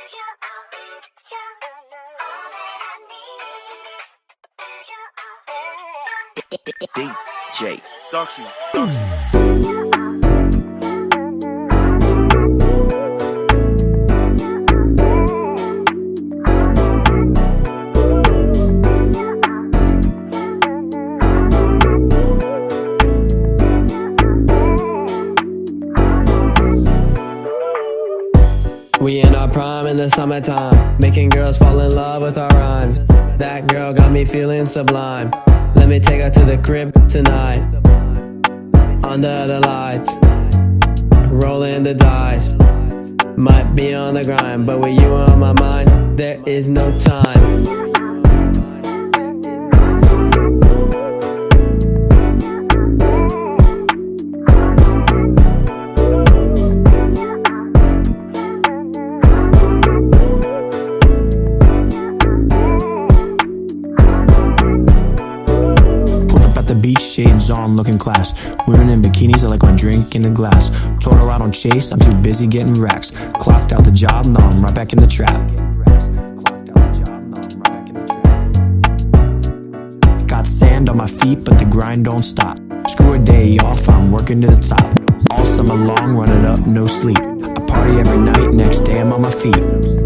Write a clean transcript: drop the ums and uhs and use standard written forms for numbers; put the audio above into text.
DJ Doxy. We in our prime in the summertime, making girls fall in love with our rhymes. That girl got me feeling sublime. Let me take her to the crib tonight. Under the lights, rolling the dice. Might be on the grind, but with you on my mind, there is no time. The beach, shades on, looking class. Women in bikinis, I like my drink in a glass. Told her I don't chase, I'm too busy getting racks. Clocked out the job, now I'm right back in the trap. Got sand on my feet, but the grind don't stop. Screw a day off, I'm working to the top. All summer long, running up, no sleep. I party every night, next day I'm on my feet.